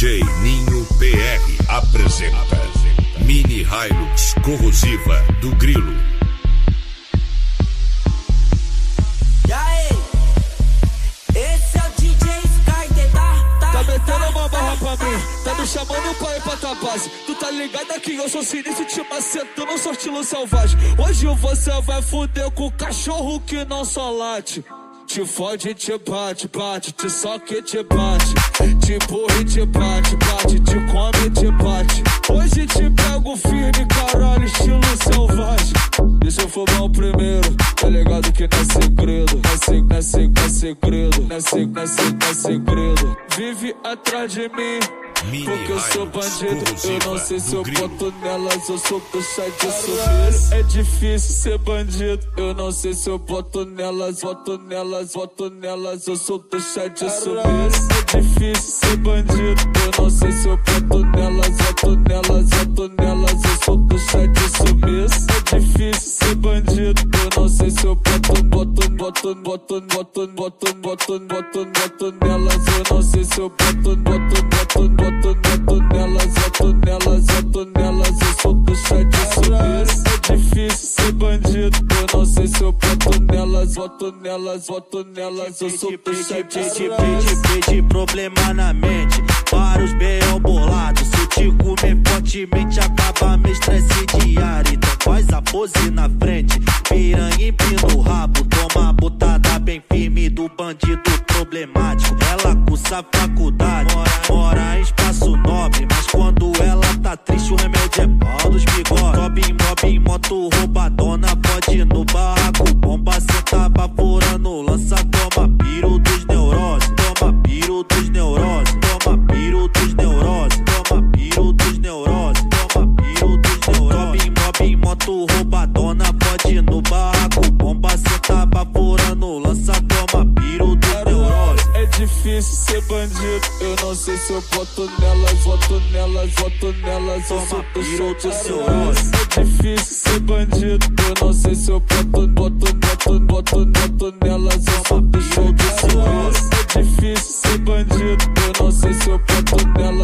DJ Ninho PR apresenta Mini Hilux corrosiva do Grilo. E aí? Esse é o DJ Sky, tá metendo uma barra pra mim, tá me chamando pra ir pra tua base. Tu tá ligado que eu sou sinistro, te macetando, não sou estilo selvagem. Hoje você vai fuder com o cachorro que não só late. Te fode, te bate, bate, te soca e te bate. Te empurra e te bate, bate, te come e te bate. Hoje te pego firme, caralho, estilo selvagem. Deixa eu fumar o primeiro, tá ligado que não é segredo. Não é segredo, não é segredo. Vive atrás de mim, porque eu sou bandido. Eu não sei se eu boto nelas, eu sou puxa de sumiço. É difícil ser bandido, eu não sei se eu boto nelas, eu sou puxa de sumiço. É difícil ser bandido, eu não sei se eu boto nelas, eu sou puxa de sumiço. É difícil ser bandido, eu não sei se eu boto nelas, eu não sei se eu boto nelas, eu sou puxa de sumiço. É difícil ser bandido, eu não sei se eu boto nelas, eu sou puxa de sumiço. De problema na mente, vários B.O. bolados. Se eu te comer fortemente, acaba meu estresse diário. Então faz a pose na frente, piranha empina o rabo. Toma a botada bem firme do bandido problemático. Ela cursa faculdade, mora em espaço nobre, mas quando ela tá triste o remédio é pau dos bigodes. Mob em moto roubadona, pode no barraco. Bomba senta baforando, lança, toma piro dos neuroses. Toma piro dos neuroses, toma piro dos neuroses, toma piro dos neuroses, toma piro dos neuroses. Mob em moto roubadona, pode no barraco. Bomba senta baforando, lança, toma piro dos neuroses. É difícil ser bandido, eu não sei se eu boto nelas, eu sou puxa de sumiço. É difícil ser bandido, eu não sei se eu boto nelas, eu sou puxa de sumiço. É difícil ser bandido, eu não sei se eu boto nelas,